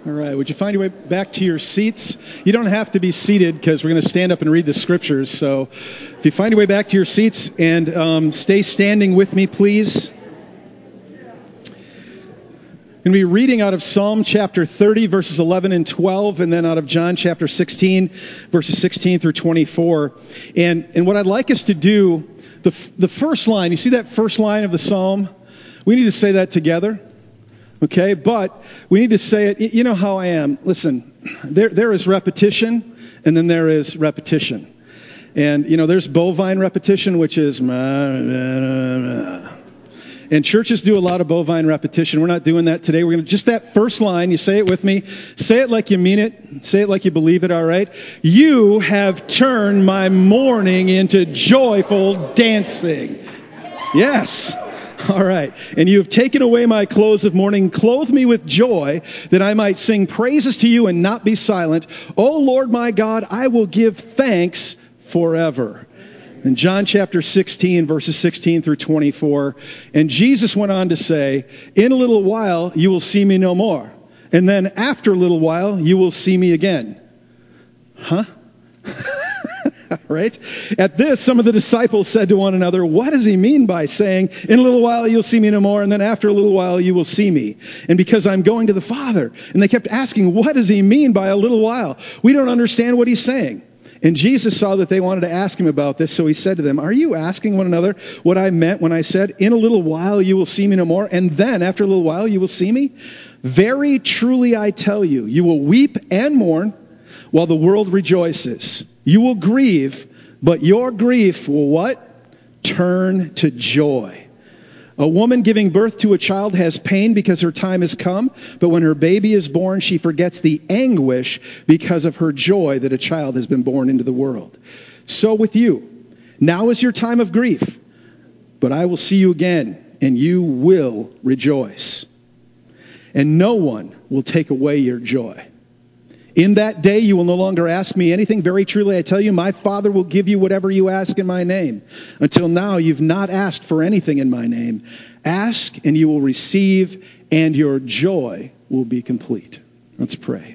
All right, would you find your way back to your seats? You don't have to be seated because we're going to stand up and read the scriptures. So if you find your way back to your seats and stay standing with me, please. I'm going to be reading out of Psalm chapter 30, verses 11 and 12, and then out of John chapter 16, verses 16 through 24. And what I'd like us to do, the first line, you see that first line of the Psalm? We need to say that together. Okay, but we need to say it. You know how I am. Listen, there is repetition, and then there is repetition. And, there's bovine repetition, which is... And churches do a lot of bovine repetition. We're not doing that today. We're going to just that first line. You say it with me. Say it like you mean it. Say it like you believe it, all right? You have turned my mourning into joyful dancing. Yes. All right. And you have taken away my clothes of mourning, clothed me with joy, that I might sing praises to you and not be silent. O Lord my God, I will give thanks forever. In John chapter 16, verses 16 through 24, and Jesus went on to say, in a little while you will see me no more. And then after a little while you will see me again. Huh? Right? At this, some of the disciples said to one another, what does he mean by saying, in a little while you'll see me no more, and then after a little while you will see me? And because I'm going to the Father. And they kept asking, what does he mean by a little while? We don't understand what he's saying. And Jesus saw that they wanted to ask him about this, so he said to them, are you asking one another what I meant when I said, in a little while you will see me no more, and then after a little while you will see me? Very truly I tell you, you will weep and mourn while the world rejoices. You will grieve, but your grief will what? Turn to joy. A woman giving birth to a child has pain because her time has come, but when her baby is born, she forgets the anguish because of her joy that a child has been born into the world. So with you, now is your time of grief, but I will see you again, and you will rejoice. And no one will take away your joy. In that day you will no longer ask me anything. Very truly I tell you, my Father will give you whatever you ask in my name. Until now you've not asked for anything in my name. Ask and you will receive, and your joy will be complete. Let's pray.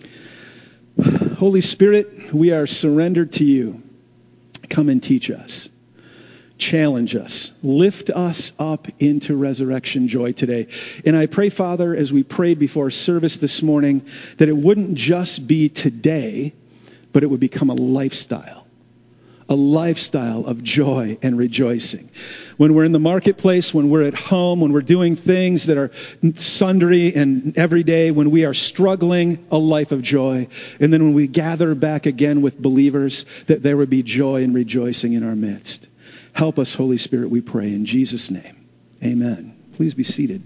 Holy Spirit, we are surrendered to you. Come and teach us. Challenge us. Lift us up into resurrection joy today. And I pray, Father, as we prayed before service this morning, that it wouldn't just be today, but it would become a lifestyle of joy and rejoicing. When we're in the marketplace, when we're at home, when we're doing things that are sundry and everyday, when we are struggling, a life of joy. And then when we gather back again with believers, that there would be joy and rejoicing in our midst. Help us, Holy Spirit, we pray in Jesus' name. Amen. Please be seated.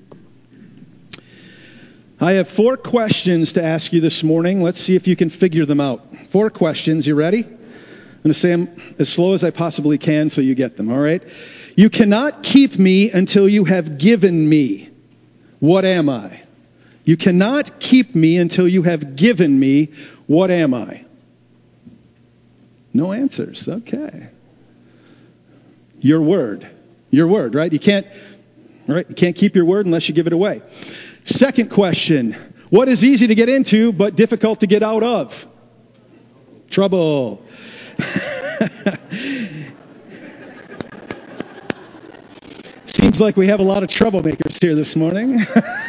I have 4 questions to ask you this morning. Let's see if you can figure them out. 4 questions. You ready? I'm going to say them as slow as I possibly can so you get them, all right? You cannot keep me until you have given me. What am I? You cannot keep me until you have given me. What am I? No answers. Okay. Your word, right? You can't keep your word unless you give it away. Second question, what is easy to get into but difficult to get out of? Trouble. Seems like we have a lot of troublemakers here this morning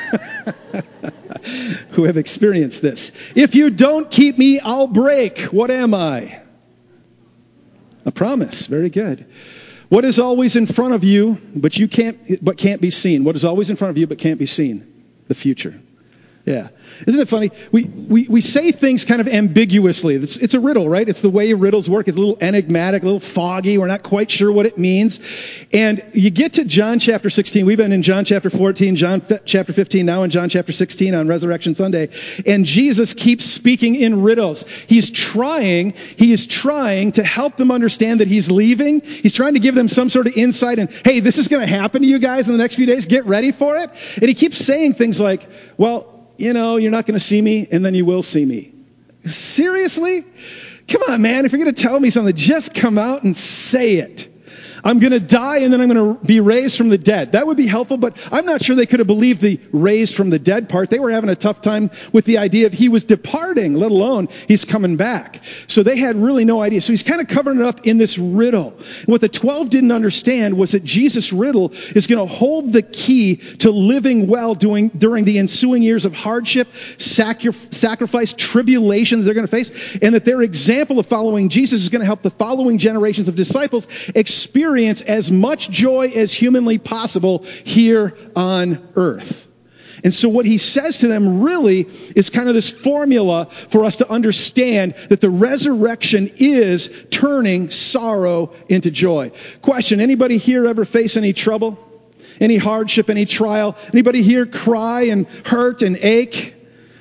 who have experienced this. If you don't keep me, I'll break. What am I? A promise. Very good. What is always in front of you, but can't be seen? What is always in front of you, but can't be seen? The future. Yeah. Isn't it funny? We say things kind of ambiguously. It's a riddle, right? It's the way riddles work. It's a little enigmatic, a little foggy. We're not quite sure what it means. And you get to John chapter 16. We've been in John chapter 14, John chapter 15, now in John chapter 16 on Resurrection Sunday. And Jesus keeps speaking in riddles. He is trying to help them understand that he's leaving. He's trying to give them some sort of insight and, hey, this is going to happen to you guys in the next few days. Get ready for it. And he keeps saying things like, well, you're not going to see me, and then you will see me. Seriously? Come on, man. If you're going to tell me something, just come out and say it. I'm going to die and then I'm going to be raised from the dead. That would be helpful, but I'm not sure they could have believed the raised from the dead part. They were having a tough time with the idea of he was departing, let alone he's coming back. So they had really no idea. So he's kind of covering it up in this riddle. And what the 12 didn't understand was that Jesus' riddle is going to hold the key to living well during the ensuing years of hardship, sacrifice, tribulation that they're going to face, and that their example of following Jesus is going to help the following generations of disciples experience as much joy as humanly possible here on earth. And so what he says to them really is kind of this formula for us to understand that the resurrection is turning sorrow into joy. Question, anybody here ever face any trouble? Any hardship, any trial? Anybody here cry and hurt and ache?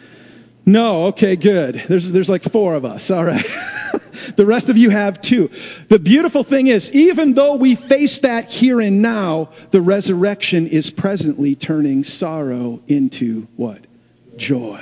No, okay, good. There's like 4 of us, all right. The rest of you have too. The beautiful thing is, even though we face that here and now, the resurrection is presently turning sorrow into what? Joy.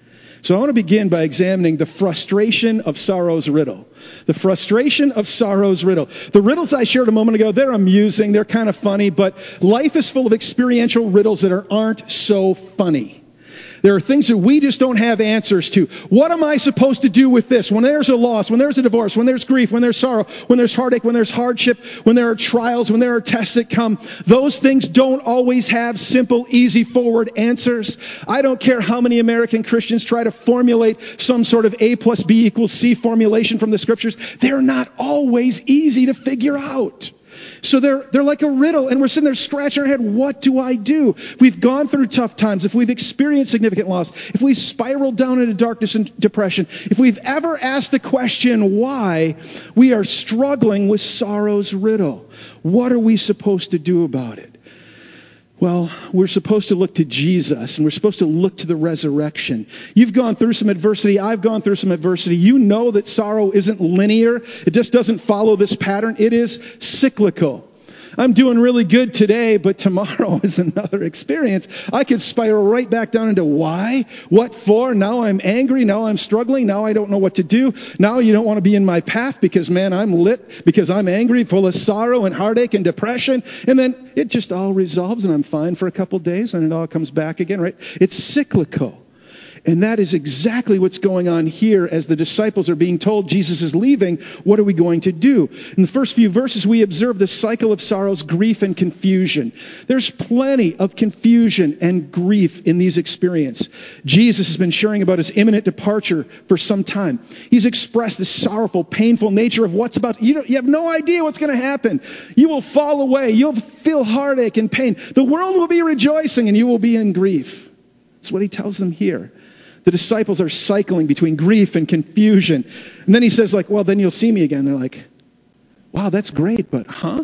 So I want to begin by examining the frustration of sorrow's riddle. The frustration of sorrow's riddle. The riddles I shared a moment ago, they're amusing, they're kind of funny, but life is full of experiential riddles that aren't so funny. There are things that we just don't have answers to. What am I supposed to do with this? When there's a loss, when there's a divorce, when there's grief, when there's sorrow, when there's heartache, when there's hardship, when there are trials, when there are tests that come, those things don't always have simple, easy, forward answers. I don't care how many American Christians try to formulate some sort of A plus B equals C formulation from the scriptures. They're not always easy to figure out. So they're like a riddle, and we're sitting there scratching our head, what do I do? If we've gone through tough times, if we've experienced significant loss, if we spiraled down into darkness and depression, if we've ever asked the question why, we are struggling with sorrow's riddle. What are we supposed to do about it? Well, we're supposed to look to Jesus, and we're supposed to look to the resurrection. You've gone through some adversity. I've gone through some adversity. You know that sorrow isn't linear. It just doesn't follow this pattern. It is cyclical. I'm doing really good today, but tomorrow is another experience. I could spiral right back down into why, what for. Now I'm angry. Now I'm struggling. Now I don't know what to do. Now you don't want to be in my path because, man, I'm lit because I'm angry, full of sorrow and heartache and depression. And then it just all resolves and I'm fine for a couple days and it all comes back again, right? It's cyclical. And that is exactly what's going on here as the disciples are being told Jesus is leaving. What are we going to do? In the first few verses, we observe the cycle of sorrows, grief, and confusion. There's plenty of confusion and grief in these experiences. Jesus has been sharing about his imminent departure for some time. He's expressed the sorrowful, painful nature of what's about. You have no idea what's going to happen. You will fall away. You'll feel heartache and pain. The world will be rejoicing and you will be in grief. That's what he tells them here. The disciples are cycling between grief and confusion. And then he says, well, then you'll see me again. They're like, wow, that's great, but huh?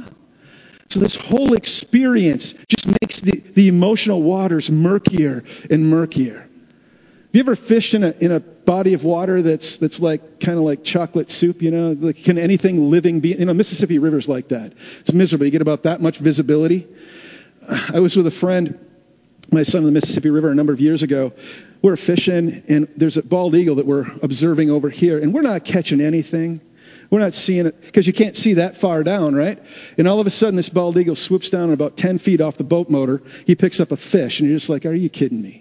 So this whole experience just makes the emotional waters murkier and murkier. Have you ever fished in a body of water that's like kind of like chocolate soup, Like, can anything living be? Mississippi River's like that. It's miserable. You get about that much visibility. I was with a friend, my son, on the Mississippi River a number of years ago. We're fishing, and there's a bald eagle that we're observing over here, and we're not catching anything. We're not seeing it, because you can't see that far down, right? And all of a sudden, this bald eagle swoops down about 10 feet off the boat motor. He picks up a fish, and you're just like, are you kidding me?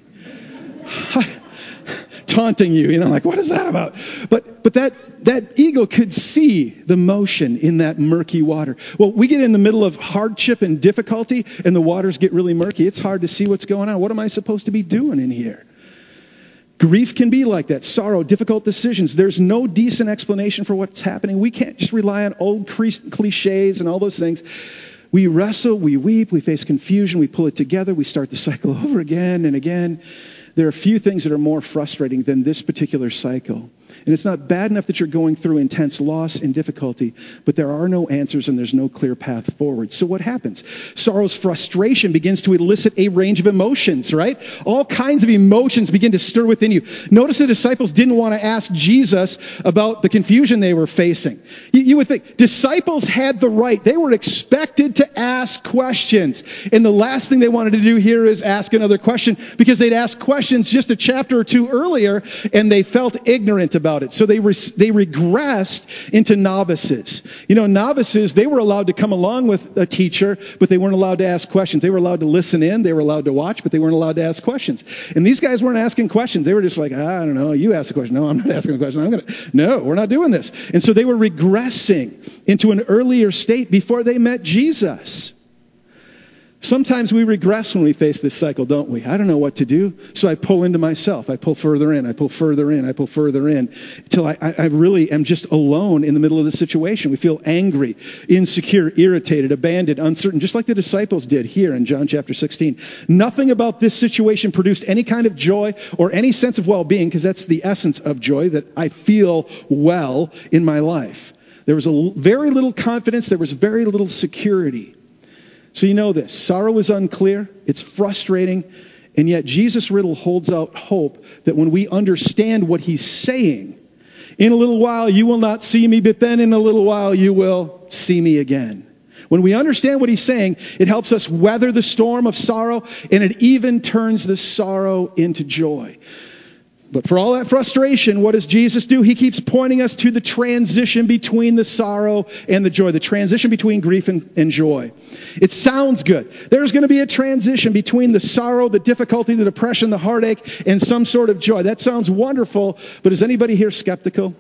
Taunting you, like, what is that about? But that eagle could see the motion in that murky water. Well, we get in the middle of hardship and difficulty, and the waters get really murky. It's hard to see what's going on. What am I supposed to be doing in here? Grief can be like that. Sorrow, difficult decisions. There's no decent explanation for what's happening. We can't just rely on old cliches and all those things. We wrestle, we weep, we face confusion, we pull it together, we start the cycle over again and again. There are few things that are more frustrating than this particular cycle. And it's not bad enough that you're going through intense loss and difficulty, but there are no answers and there's no clear path forward. So what happens? Sorrow's frustration begins to elicit a range of emotions, right? All kinds of emotions begin to stir within you. Notice the disciples didn't want to ask Jesus about the confusion they were facing. You would think disciples had the right. They were expected to ask questions. And the last thing they wanted to do here is ask another question, because they'd asked questions just a chapter or two earlier and they felt ignorant about about it. So they regressed into novices. You know, novices, they were allowed to come along with a teacher, but they weren't allowed to ask questions. They were allowed to listen in. They were allowed to watch, but they weren't allowed to ask questions. And these guys weren't asking questions. They were just like, I don't know, you ask a question. No, I'm not asking a question. No, we're not doing this. And so they were regressing into an earlier state before they met Jesus. Sometimes we regress when we face this cycle, don't we? I don't know what to do, so I pull into myself. I pull further in. I pull further in. I pull further in until I really am just alone in the middle of the situation. We feel angry, insecure, irritated, abandoned, uncertain, just like the disciples did here in John chapter 16. Nothing about this situation produced any kind of joy or any sense of well-being, because that's the essence of joy, that I feel well in my life. There was very little confidence. There was very little security. So you know this, sorrow is unclear, it's frustrating, and yet Jesus' riddle holds out hope that when we understand what he's saying, in a little while you will not see me, but then in a little while you will see me again. When we understand what he's saying, it helps us weather the storm of sorrow, and it even turns the sorrow into joy. But for all that frustration, what does Jesus do? He keeps pointing us to the transition between the sorrow and the joy, the transition between grief and joy. It sounds good. There's going to be a transition between the sorrow, the difficulty, the depression, the heartache, and some sort of joy. That sounds wonderful, but is anybody here skeptical?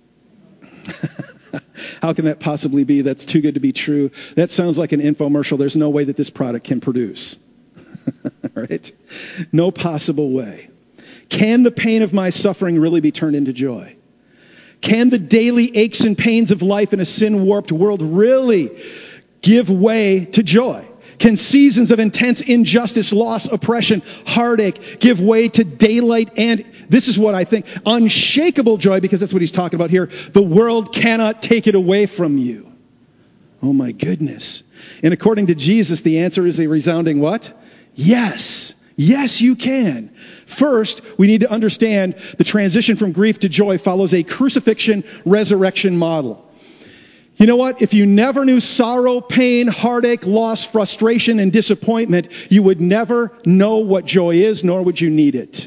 How can that possibly be? That's too good to be true. That sounds like an infomercial. There's no way that this product can produce. Right? No possible way. Can the pain of my suffering really be turned into joy? Can the daily aches and pains of life in a sin-warped world really give way to joy? Can seasons of intense injustice, loss, oppression, heartache give way to daylight and, this is what I think, unshakable joy, because that's what he's talking about here. The world cannot take it away from you. Oh my goodness. And according to Jesus, the answer is a resounding what? Yes. Yes, you can. First, we need to understand the transition from grief to joy follows a crucifixion resurrection model. You know what? If you never knew sorrow, pain, heartache, loss, frustration, and disappointment, you would never know what joy is, nor would you need it.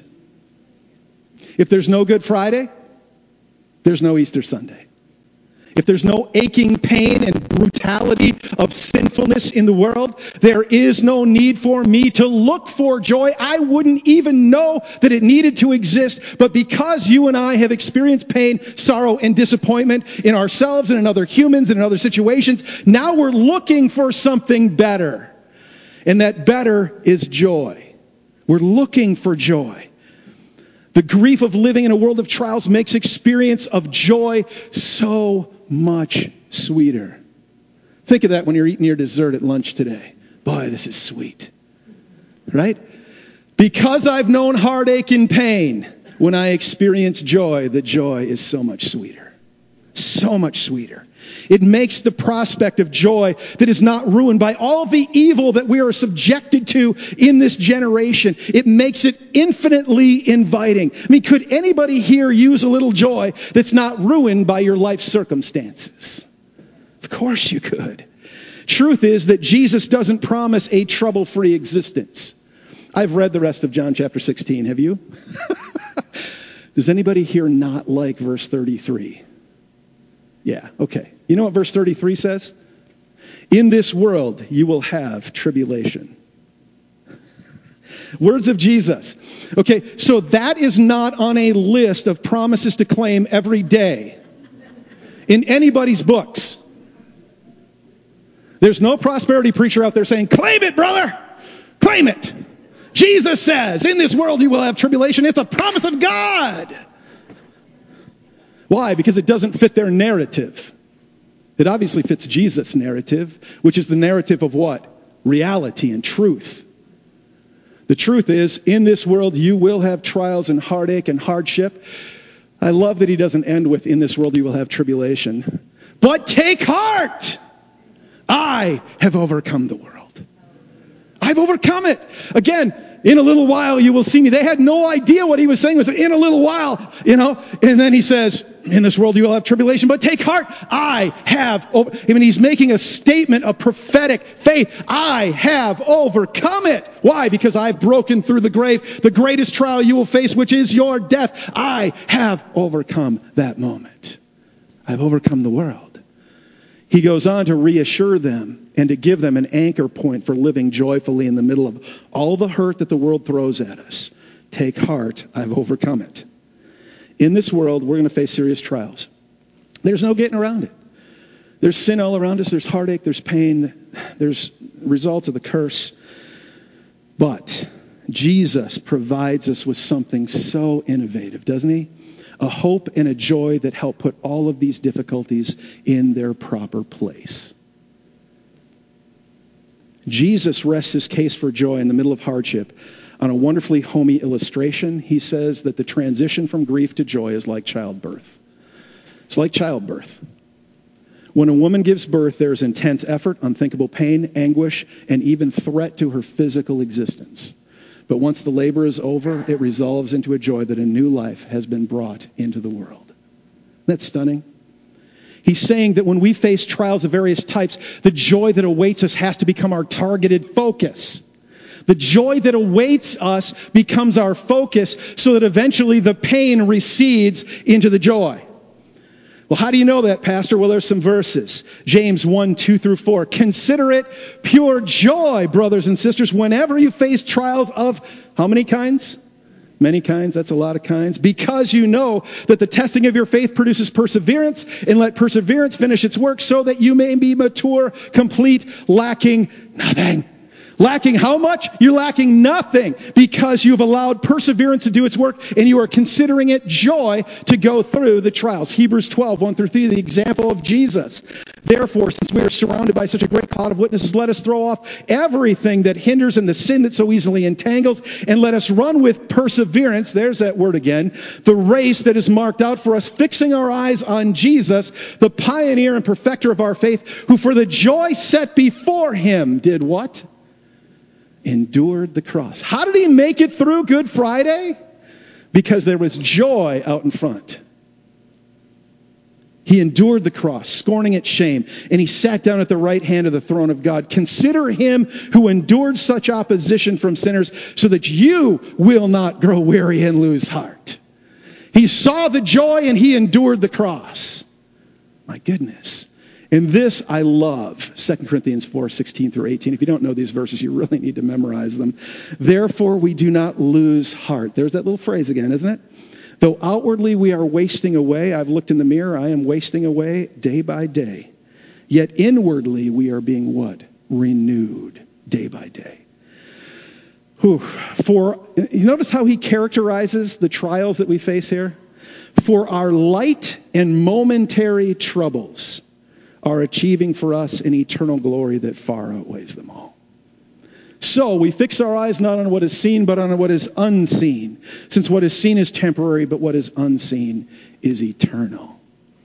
If there's no Good Friday, there's no Easter Sunday. If there's no aching pain and brutality of sinfulness in the world, there is no need for me to look for joy. I wouldn't even know that it needed to exist. But because you and I have experienced pain, sorrow, and disappointment in ourselves and in other humans and in other situations, now we're looking for something better. And that better is joy. We're looking for joy. The grief of living in a world of trials makes experience of joy so much sweeter. Think of that when you're eating your dessert at lunch today. Boy, this is sweet. Right? Because I've known heartache and pain, when I experience joy, the joy is so much sweeter. So much sweeter. It makes the prospect of joy that is not ruined by all of the evil that we are subjected to in this generation. It makes it infinitely inviting. I mean, could anybody here use a little joy that's not ruined by your life circumstances? Of course you could. Truth is that Jesus doesn't promise a trouble-free existence. I've read the rest of John chapter 16. Have you? Does anybody here not like verse 33? Yeah, okay. You know what verse 33 says? In this world you will have tribulation. Words of Jesus. Okay, so that is not on a list of promises to claim every day in anybody's books. There's no prosperity preacher out there saying, claim it, brother! Claim it! Jesus says, in this world you will have tribulation. It's a promise of God. Why? Because it doesn't fit their narrative. It obviously fits Jesus' narrative, which is the narrative of what? Reality and truth. The truth is, in this world you will have trials and heartache and hardship. I love that he doesn't end with, in this world you will have tribulation. But take heart! I have overcome the world. I've overcome it. Again, in a little while you will see me. They had no idea what he was saying was in a little while, and then he says, in this world you will have tribulation, but take heart. I have, he's making a statement of prophetic faith. I have overcome it. Why? Because I've broken through the grave, the greatest trial you will face, which is your death. I have overcome that moment. I've overcome the world. He goes on to reassure them and to give them an anchor point for living joyfully in the middle of all the hurt that the world throws at us. Take heart, I've overcome it. In this world, we're going to face serious trials. There's no getting around it. There's sin all around us. There's heartache. There's pain. There's results of the curse. But Jesus provides us with something so innovative, doesn't he? A hope and a joy that help put all of these difficulties in their proper place. Jesus rests his case for joy in the middle of hardship on a wonderfully homey illustration. He says that the transition from grief to joy is like childbirth. It's like childbirth. When a woman gives birth, there is intense effort, unthinkable pain, anguish, and even threat to her physical existence. But once the labor is over, it resolves into a joy that a new life has been brought into the world. That's stunning. He's saying that when we face trials of various types, the joy that awaits us has to become our targeted focus. The joy that awaits us becomes our focus so that eventually the pain recedes into the joy. Well, how do you know that, Pastor? Well, there's some verses. James 1:2-4. Consider it pure joy, brothers and sisters, whenever you face trials of how many kinds? Many kinds. That's a lot of kinds. Because you know that the testing of your faith produces perseverance, and let perseverance finish its work so that you may be mature, complete, lacking nothing. Lacking how much? You're lacking nothing because you've allowed perseverance to do its work and you are considering it joy to go through the trials. Hebrews 12:1-3, the example of Jesus. Therefore, since we are surrounded by such a great cloud of witnesses, let us throw off everything that hinders and the sin that so easily entangles, and let us run with perseverance, there's that word again, the race that is marked out for us, fixing our eyes on Jesus, the pioneer and perfecter of our faith, who for the joy set before him did what? Endured the cross. How did he make it through Good Friday? Because there was joy out in front. He endured the cross, scorning its shame, and he sat down at the right hand of the throne of God. Consider him who endured such opposition from sinners so that you will not grow weary and lose heart. He saw the joy and he endured the cross. My goodness. And this I love, 2 Corinthians 4:16-18. If you don't know these verses, you really need to memorize them. Therefore, we do not lose heart. There's that little phrase again, isn't it? Though outwardly we are wasting away, I've looked in the mirror, I am wasting away day by day. Yet inwardly we are being what? Renewed day by day. You notice how he characterizes the trials that we face here? For our light and momentary troubles are achieving for us an eternal glory that far outweighs them all. So we fix our eyes not on what is seen, but on what is unseen. Since what is seen is temporary, but what is unseen is eternal.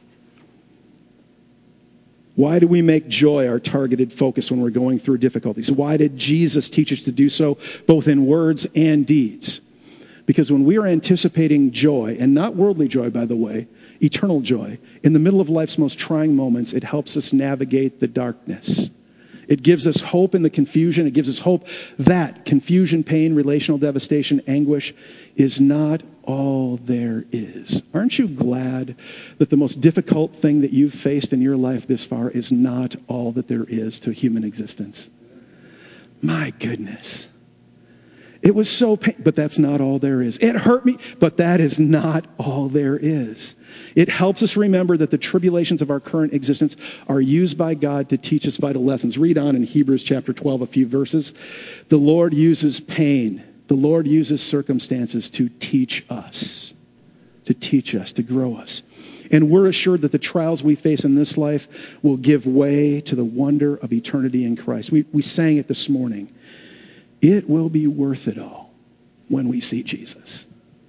Why do we make joy our targeted focus when we're going through difficulties? Why did Jesus teach us to do so, both in words and deeds? Because when we are anticipating joy, and not worldly joy, by the way, eternal joy, in the middle of life's most trying moments, it helps us navigate the darkness. It gives us hope in the confusion. It gives us hope that confusion, pain, relational devastation, anguish is not all there is. Aren't you glad that the most difficult thing that you've faced in your life this far is not all that there is to human existence? My goodness. It was so painful, but that's not all there is. It hurt me, but that is not all there is. It helps us remember that the tribulations of our current existence are used by God to teach us vital lessons. Read on in Hebrews chapter 12, a few verses. The Lord uses pain. The Lord uses circumstances to teach us, to grow us. And we're assured that the trials we face in this life will give way to the wonder of eternity in Christ. We sang it this morning. It will be worth it all when we see Jesus.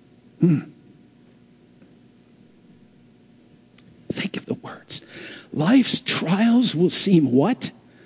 Think of the words. Life's trials will seem what?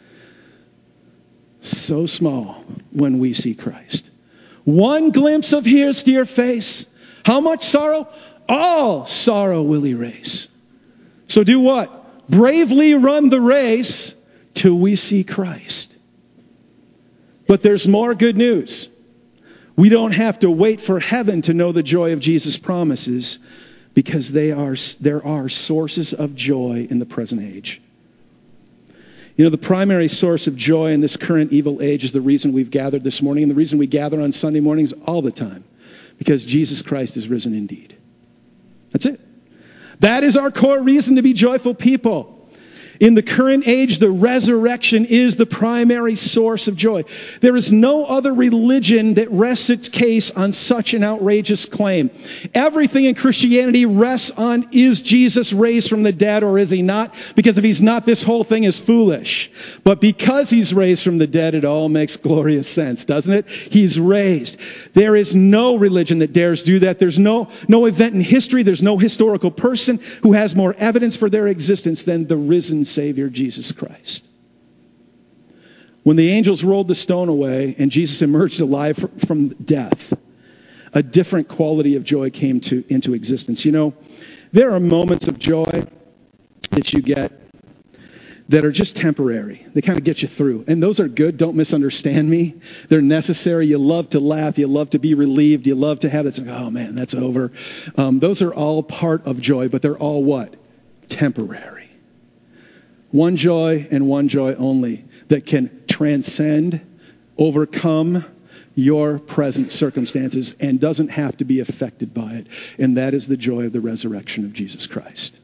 So small when we see Christ. One glimpse of his dear face. How much sorrow? all sorrow will erase. So do what? Bravely run the race till we see Christ. But there's more good news. We don't have to wait for heaven to know the joy of Jesus' promises, because there are sources of joy in the present age. You know, the primary source of joy in this current evil age is the reason we've gathered this morning, and the reason we gather on Sunday mornings all the time, because Jesus Christ is risen indeed. That's it. That is our core reason to be joyful people. In the current age, the resurrection is the primary source of joy. There is no other religion that rests its case on such an outrageous claim. Everything in Christianity rests on, is Jesus raised from the dead or is he not? Because if he's not, this whole thing is foolish. But because he's raised from the dead, it all makes glorious sense, doesn't it? He's raised. There is no religion that dares do that. There's no event in history, there's no historical person who has more evidence for their existence than the risen Savior Jesus Christ. When the angels rolled the stone away and Jesus emerged alive from death, a different quality of joy came into existence. You know, there are moments of joy that you get that are just temporary. They kind of get you through. And those are good. Don't misunderstand me. They're necessary. You love to laugh. You love to be relieved. You love to have that, like, oh man, that's over. Those are all part of joy, but they're all what? Temporary. One joy and one joy only that can transcend, overcome your present circumstances and doesn't have to be affected by it. And that is the joy of the resurrection of Jesus Christ.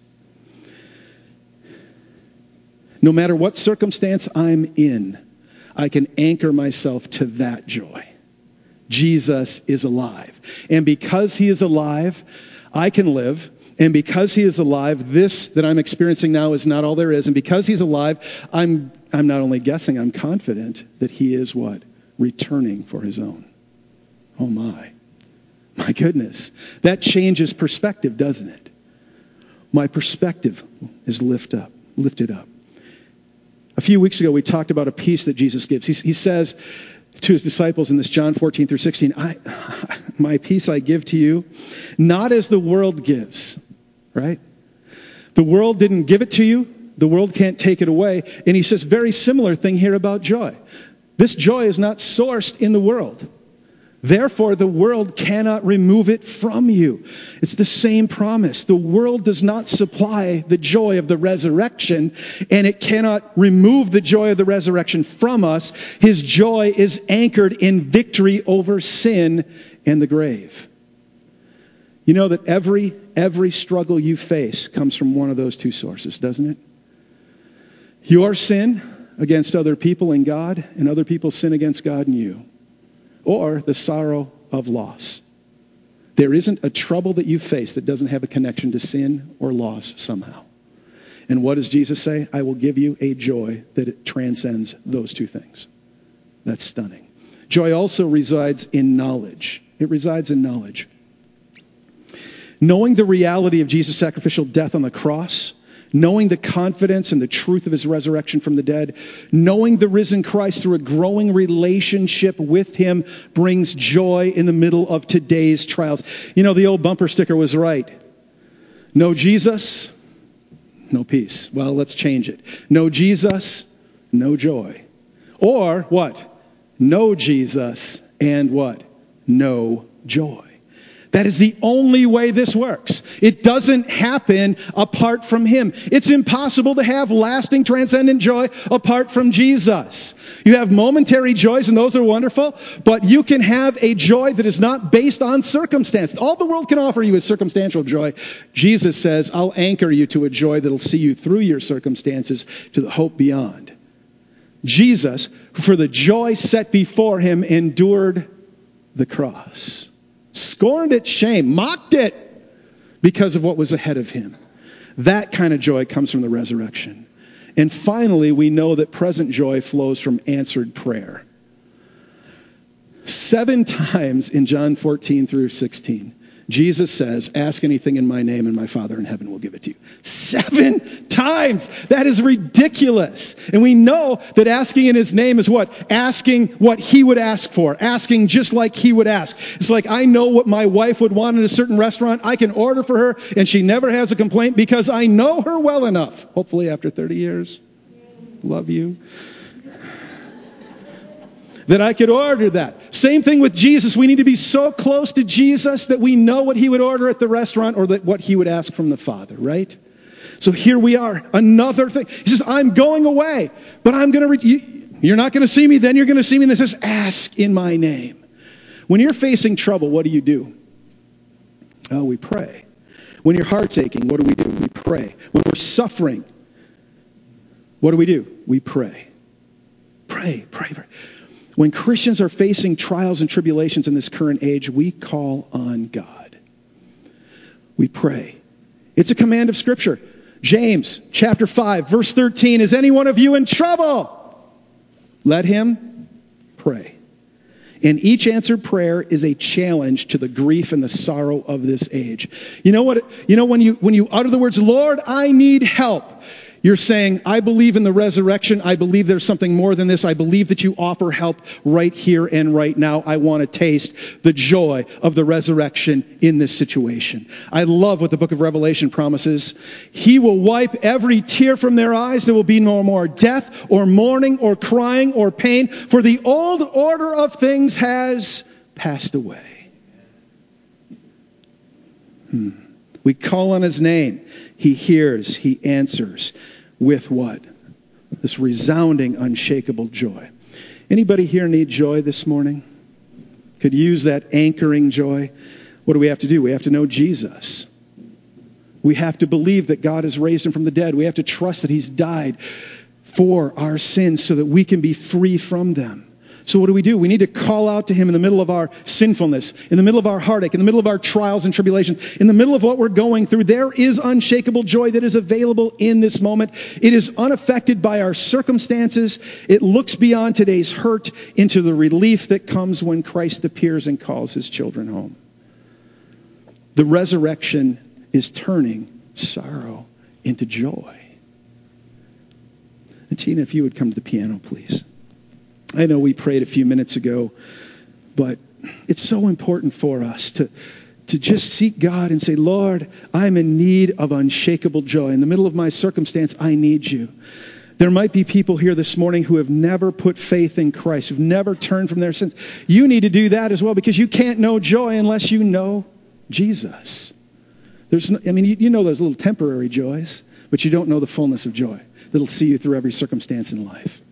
No matter what circumstance I'm in, I can anchor myself to that joy. Jesus is alive. And because he is alive, I can live. And because he is alive, this that I'm experiencing now is not all there is. And because he's alive, I'm not only guessing, I'm confident that he is what? Returning for his own. Oh my. My goodness. That changes perspective, doesn't it? My perspective is lifted up. A few weeks ago, we talked about a peace that Jesus gives. He says to his disciples in this John 14 through 16, my peace I give to you, not as the world gives, right? The world didn't give it to you. The world can't take it away. And he says, very similar thing here about joy. This joy is not sourced in the world. Therefore, the world cannot remove it from you. It's the same promise. The world does not supply the joy of the resurrection, and it cannot remove the joy of the resurrection from us. His joy is anchored in victory over sin and the grave. You know that every struggle you face comes from one of those two sources, doesn't it? Your sin against other people and God, and other people's sin against God and you. Or the sorrow of loss. There isn't a trouble that you face that doesn't have a connection to sin or loss somehow. And what does Jesus say? I will give you a joy that transcends those two things. That's stunning. Joy also resides in knowledge. It resides in knowledge. Knowing the reality of Jesus' sacrificial death on the cross, knowing the confidence and the truth of his resurrection from the dead, knowing the risen Christ through a growing relationship with him brings joy in the middle of today's trials. You know, the old bumper sticker was right. No Jesus, no peace. Well, let's change it. No Jesus, no joy. Or what? No Jesus and what? No joy. That is the only way this works. It doesn't happen apart from him. It's impossible to have lasting, transcendent joy apart from Jesus. You have momentary joys, and those are wonderful, but you can have a joy that is not based on circumstance. All the world can offer you is circumstantial joy. Jesus says, I'll anchor you to a joy that'll see you through your circumstances to the hope beyond. Jesus, for the joy set before him, endured the cross. Scorned its shame, mocked it because of what was ahead of him. That kind of joy comes from the resurrection. And finally, we know that present joy flows from answered prayer. 7 times in John 14 through 16, Jesus says, ask anything in my name and my Father in heaven will give it to you. 7 times. That is ridiculous. And we know that asking in his name is what? Asking what he would ask for. Asking just like he would ask. It's like, I know what my wife would want in a certain restaurant. I can order for her and she never has a complaint because I know her well enough. Hopefully after 30 years. Love you. That I could order that. Same thing with Jesus. We need to be so close to Jesus that we know what he would order at the restaurant or that what he would ask from the Father, right? So here we are. Another thing. He says, I'm going away, but I'm going to... You're not going to see me, then you're going to see me. And it says, ask in my name. When you're facing trouble, what do? Oh, we pray. When your heart's aching, what do? We pray. When we're suffering, what do? We pray. Pray. When Christians are facing trials and tribulations in this current age, we call on God. We pray. It's a command of Scripture. James chapter 5, verse 13. Is any one of you in trouble? Let him pray. And each answered prayer is a challenge to the grief and the sorrow of this age. You know what? When you utter the words, Lord, I need help. You're saying, I believe in the resurrection. I believe there's something more than this. I believe that you offer help right here and right now. I want to taste the joy of the resurrection in this situation. I love what the book of Revelation promises. He will wipe every tear from their eyes. There will be no more death or mourning or crying or pain, for the old order of things has passed away. We call on his name. He hears, he answers with what? This resounding, unshakable joy. Anybody here need joy this morning? Could use that anchoring joy? What do we have to do? We have to know Jesus. We have to believe that God has raised him from the dead. We have to trust that he's died for our sins so that we can be free from them. So what do? We need to call out to him in the middle of our sinfulness, in the middle of our heartache, in the middle of our trials and tribulations, in the middle of what we're going through. There is unshakable joy that is available in this moment. It is unaffected by our circumstances. It looks beyond today's hurt into the relief that comes when Christ appears and calls his children home. The resurrection is turning sorrow into joy. And Tina, if you would come to the piano, please. I know we prayed a few minutes ago, but it's so important for us to just seek God and say, Lord, I'm in need of unshakable joy. In the middle of my circumstance, I need you. There might be people here this morning who have never put faith in Christ, who've never turned from their sins. You need to do that as well, because you can't know joy unless you know Jesus. You know those little temporary joys, but you don't know the fullness of joy that'll see you through every circumstance in life.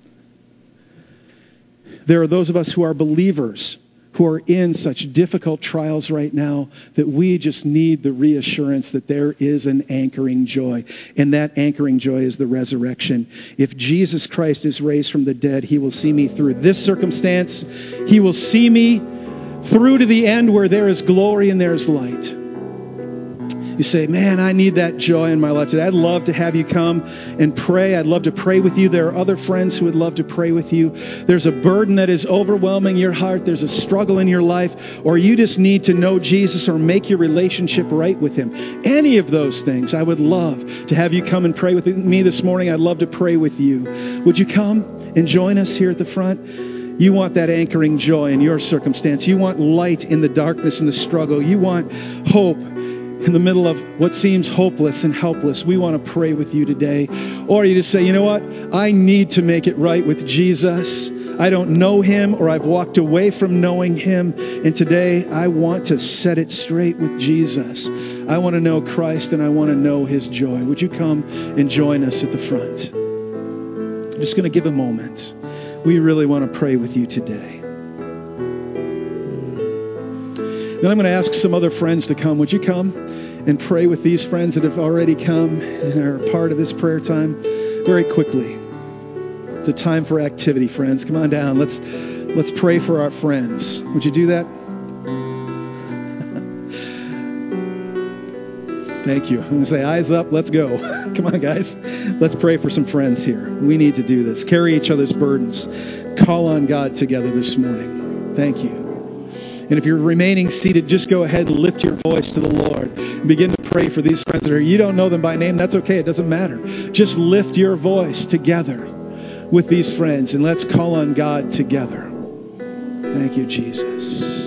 There are those of us who are believers who are in such difficult trials right now that we just need the reassurance that there is an anchoring joy. And that anchoring joy is the resurrection. If Jesus Christ is raised from the dead, he will see me through this circumstance. He will see me through to the end where there is glory and there is light. You say, man, I need that joy in my life today. I'd love to have you come and pray. I'd love to pray with you. There are other friends who would love to pray with you. There's a burden that is overwhelming your heart. There's a struggle in your life. Or you just need to know Jesus or make your relationship right with him. Any of those things, I would love to have you come and pray with me this morning. I'd love to pray with you. Would you come and join us here at the front? You want that anchoring joy in your circumstance. You want light in the darkness and the struggle. You want hope in the middle of what seems hopeless and helpless. We want to pray with you today. Or you just say, you know what? I need to make it right with Jesus. I don't know him, or I've walked away from knowing him. And today I want to set it straight with Jesus. I want to know Christ and I want to know his joy. Would you come and join us at the front? I'm just going to give a moment. We really want to pray with you today. Then I'm going to ask some other friends to come. Would you come and pray with these friends that have already come and are part of this prayer time very quickly? It's a time for activity, friends. Come on down. Let's pray for our friends. Would you do that? Thank you. I'm going to say eyes up. Let's go. Come on, guys. Let's pray for some friends here. We need to do this. Carry each other's burdens. Call on God together this morning. Thank you. And if you're remaining seated, just go ahead and lift your voice to the Lord and begin to pray for these friends that are here. You don't know them by name. That's okay. It doesn't matter. Just lift your voice together with these friends, and let's call on God together. Thank you, Jesus.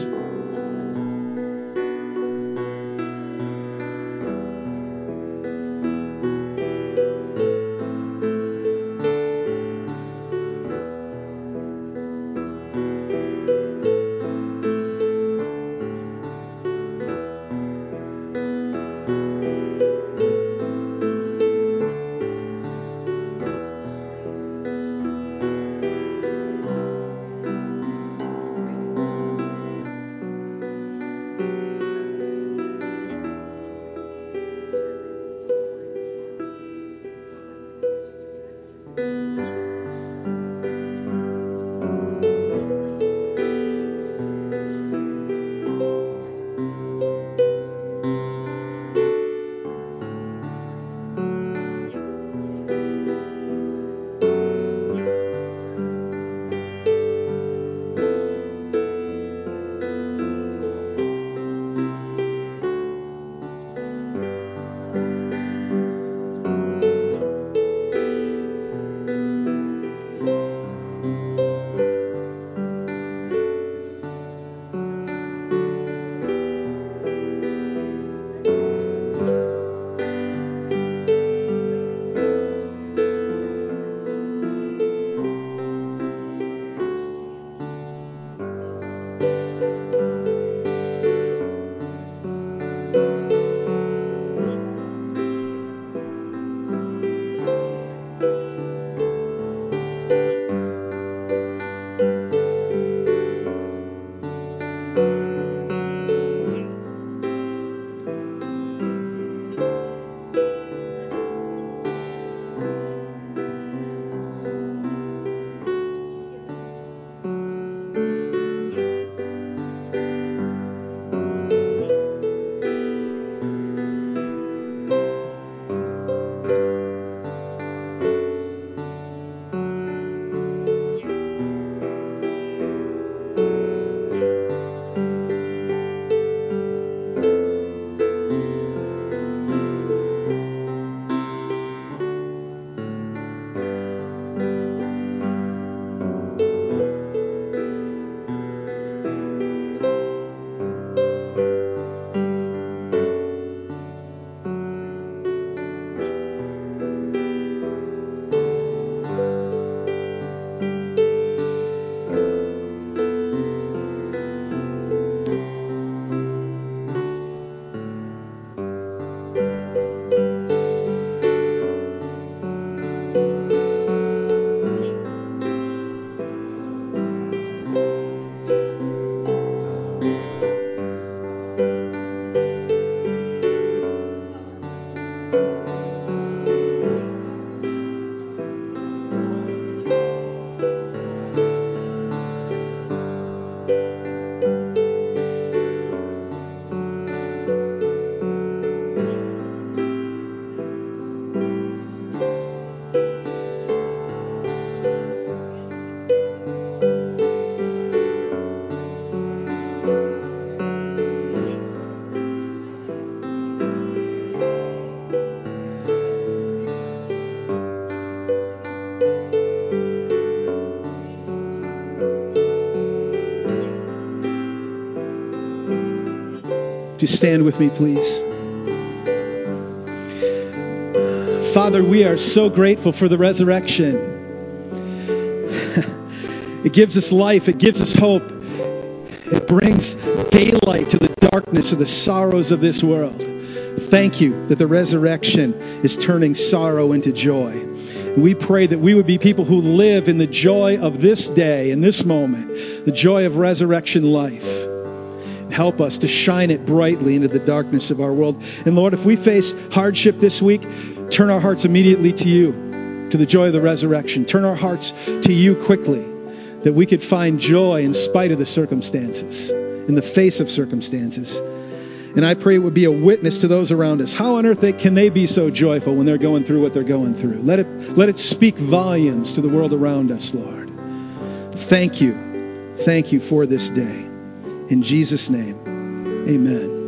Just stand with me, please. Father, we are so grateful for the resurrection. It gives us life. It gives us hope. It brings daylight to the darkness of the sorrows of this world. Thank you that the resurrection is turning sorrow into joy. And we pray that we would be people who live in the joy of this day, in this moment, the joy of resurrection life. Help us to shine it brightly into the darkness of our world. And Lord, if we face hardship this week, turn our hearts immediately to you, to the joy of the resurrection. Turn our hearts to you quickly, that we could find joy in spite of the circumstances, in the face of circumstances. And I pray it would be a witness to those around us. How on earth can they be so joyful when they're going through what they're going through? Let it speak volumes to the world around us, Lord. Thank you. Thank you for this day. In Jesus' name, amen.